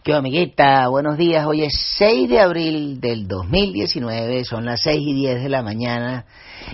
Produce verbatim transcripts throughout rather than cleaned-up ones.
¿Qué amiguita? Buenos días. Hoy es seis de abril del dos mil diecinueve, son las seis y diez de la mañana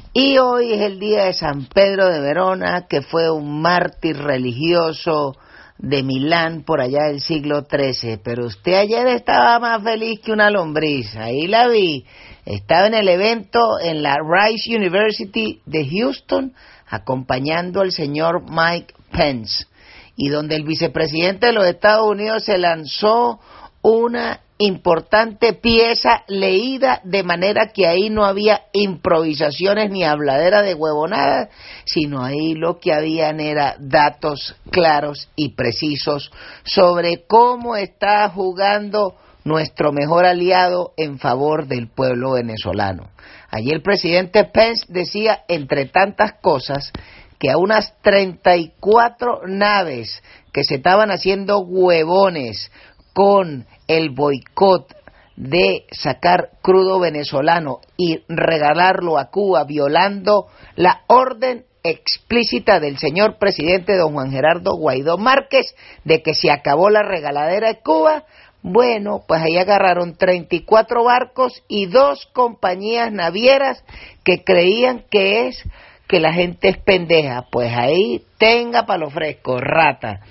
y hoy es el día de San Pedro de Verona, que fue un mártir religioso de Milán por allá del siglo trece. Pero usted ayer estaba más feliz que una lombriz, ahí la vi. Estaba en el evento en la Rice University de Houston acompañando al señor Mike Pence, y donde el vicepresidente de los Estados Unidos se lanzó una importante pieza leída, de manera que ahí no había improvisaciones ni habladera de huevonadas, sino ahí lo que habían era datos claros y precisos sobre cómo está jugando nuestro mejor aliado en favor del pueblo venezolano. Allí el presidente Pence decía, entre tantas cosas, que a unas treinta y cuatro naves que se estaban haciendo huevones con el boicot de sacar crudo venezolano y regalarlo a Cuba, violando la orden explícita del señor presidente don Juan Gerardo Guaidó Márquez de que se acabó la regaladera de Cuba. Bueno, pues ahí agarraron treinta y cuatro barcos y dos compañías navieras que creían que es que la gente es pendeja. Pues ahí tenga palo fresco, rata.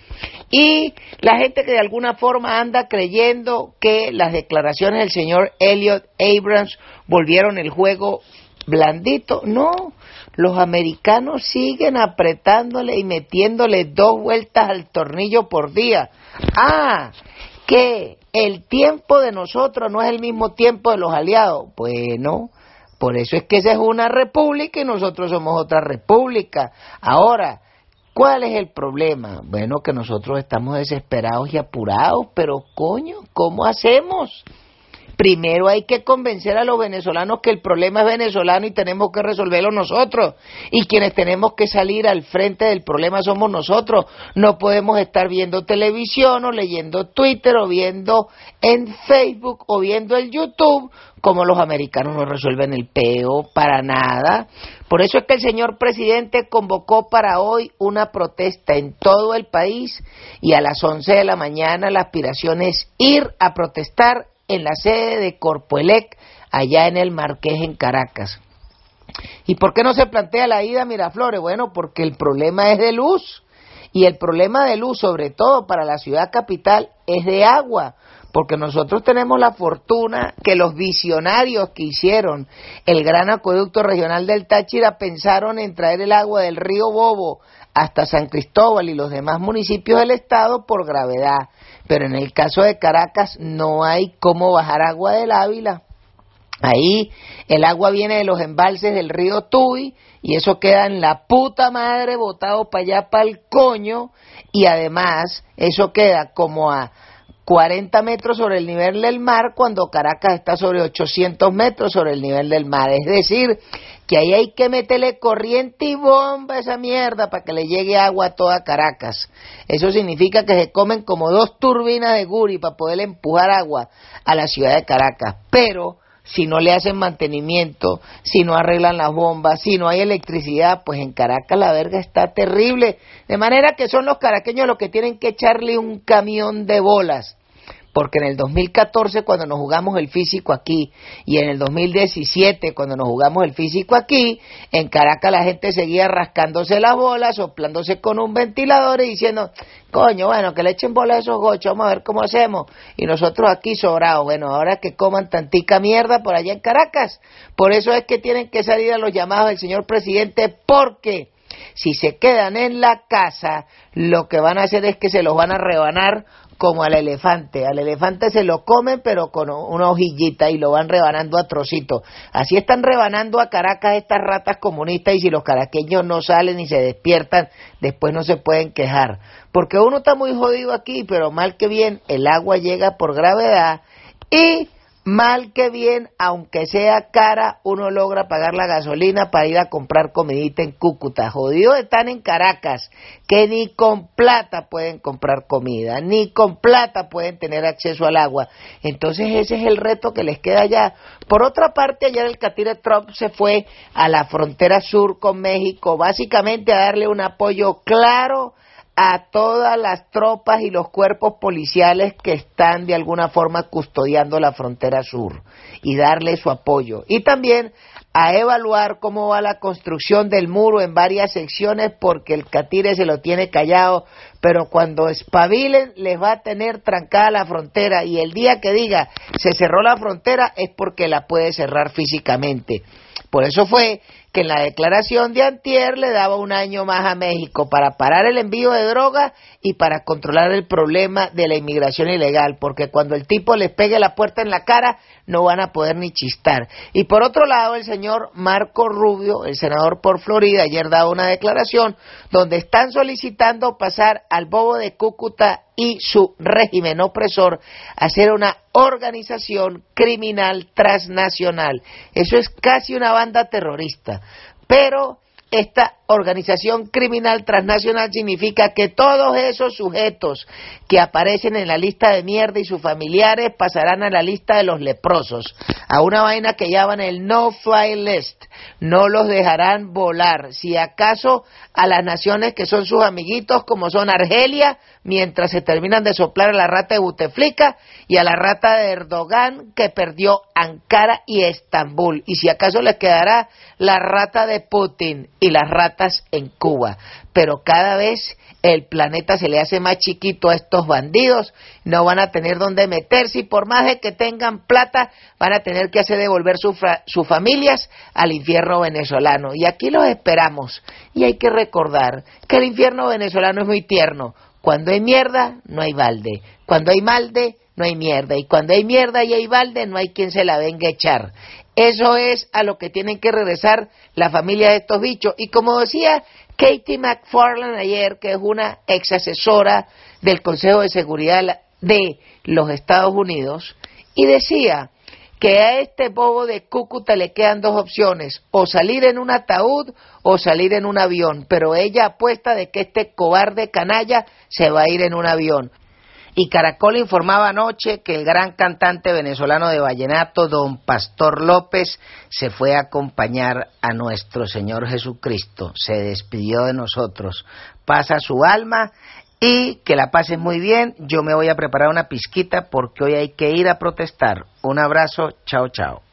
Y la gente que de alguna forma anda creyendo que las declaraciones del señor Elliot Abrams volvieron el juego blandito, no, los americanos siguen apretándole y metiéndole dos vueltas al tornillo por día. Ah, que el tiempo de nosotros no es el mismo tiempo de los aliados. Bueno, por eso es que esa es una república y nosotros somos otra república. Ahora, ¿cuál es el problema? Bueno, que nosotros estamos desesperados y apurados, pero coño, ¿cómo hacemos? Primero hay que convencer a los venezolanos que el problema es venezolano y tenemos que resolverlo nosotros. Y quienes tenemos que salir al frente del problema somos nosotros. No podemos estar viendo televisión o leyendo Twitter o viendo en Facebook o viendo el YouTube como los americanos no resuelven el peo para nada. Por eso es que el señor presidente convocó para hoy una protesta en todo el país y a las once de la mañana la aspiración es ir a protestar en la sede de Corpoelec, allá en el Marqués, en Caracas. ¿Y por qué no se plantea la ida a Miraflores? Bueno, porque el problema es de luz, y el problema de luz, sobre todo para la ciudad capital, es de agua, porque nosotros tenemos la fortuna que los visionarios que hicieron el gran acueducto regional del Táchira pensaron en traer el agua del río Bobo hasta San Cristóbal y los demás municipios del estado por gravedad. Pero en el caso de Caracas no hay cómo bajar agua del Ávila. Ahí el agua viene de los embalses del río Tuy y eso queda en la puta madre botado para allá para el coño, y además eso queda como a cuarenta metros sobre el nivel del mar cuando Caracas está sobre ochocientos metros sobre el nivel del mar. Es decir, que ahí hay que meterle corriente y bomba a esa mierda para que le llegue agua a toda Caracas. Eso significa que se comen como dos turbinas de Guri para poder empujar agua a la ciudad de Caracas. Pero si no le hacen mantenimiento, si no arreglan las bombas, si no hay electricidad, pues en Caracas la verga está terrible. De manera que son los caraqueños los que tienen que echarle un camión de bolas. Porque en el dos mil catorce, cuando nos jugamos el físico aquí, y en el dos mil diecisiete, cuando nos jugamos el físico aquí, en Caracas la gente seguía rascándose las bolas, soplándose con un ventilador y diciendo, coño, bueno, que le echen bola a esos gochos, vamos a ver cómo hacemos. Y nosotros aquí sobrados, bueno, ahora que coman tantica mierda por allá en Caracas. Por eso es que tienen que salir a los llamados del señor presidente, porque si se quedan en la casa, lo que van a hacer es que se los van a rebanar como al elefante. Al elefante se lo comen, pero con una hojillita, y lo van rebanando a trocitos. Así están rebanando a Caracas estas ratas comunistas, y si los caraqueños no salen y se despiertan, después no se pueden quejar. Porque uno está muy jodido aquí, pero mal que bien, el agua llega por gravedad, y mal que bien, aunque sea cara, uno logra pagar la gasolina para ir a comprar comidita en Cúcuta. Jodidos están en Caracas, que ni con plata pueden comprar comida, ni con plata pueden tener acceso al agua. Entonces ese es el reto que les queda allá. Por otra parte, ayer el catire Trump se fue a la frontera sur con México, básicamente a darle un apoyo claro a todas las tropas y los cuerpos policiales que están de alguna forma custodiando la frontera sur y darle su apoyo. Y también a evaluar cómo va la construcción del muro en varias secciones, porque el catire se lo tiene callado, pero cuando espabilen les va a tener trancada la frontera, y el día que diga se cerró la frontera es porque la puede cerrar físicamente. Por eso fue que en la declaración de antier le daba un año más a México para parar el envío de droga y para controlar el problema de la inmigración ilegal, porque cuando el tipo les pegue la puerta en la cara no van a poder ni chistar. Y por otro lado, el señor Marco Rubio, el senador por Florida, ayer daba una declaración donde están solicitando pasar al bobo de Cúcuta y su régimen opresor a ser una organización criminal transnacional. Eso es casi una banda terrorista, pero esta organización criminal transnacional significa que todos esos sujetos que aparecen en la lista de mierda y sus familiares pasarán a la lista de los leprosos, a una vaina que llaman el no-fly list. No los dejarán volar, si acaso a las naciones que son sus amiguitos, como son Argelia, mientras se terminan de soplar a la rata de Buteflika, y a la rata de Erdogan, que perdió Ankara y Estambul, y si acaso les quedará la rata de Putin y las ratas en Cuba. Pero cada vez el planeta se le hace más chiquito a estos bandidos, no van a tener dónde meterse, y por más de que tengan plata, van a tener que hacer devolver sus su familias al infierno venezolano. Y aquí los esperamos, y hay que recordar que el infierno venezolano es muy tierno. Cuando hay mierda, no hay balde. Cuando hay balde, no hay mierda. Y cuando hay mierda y hay balde, no hay quien se la venga a echar. Eso es a lo que tienen que regresar la familia de estos bichos. Y como decía Katie McFarland ayer, que es una ex asesora del Consejo de Seguridad de los Estados Unidos, y decía que a este bobo de Cúcuta le quedan dos opciones: o salir en un ataúd o salir en un avión, pero ella apuesta de que este cobarde canalla se va a ir en un avión. Y Caracol informaba anoche que el gran cantante venezolano de vallenato, don Pastor López, se fue a acompañar a nuestro Señor Jesucristo, se despidió de nosotros, pasa su alma, y que la pasen muy bien. Yo me voy a preparar una pizquita porque hoy hay que ir a protestar. Un abrazo, chao chao.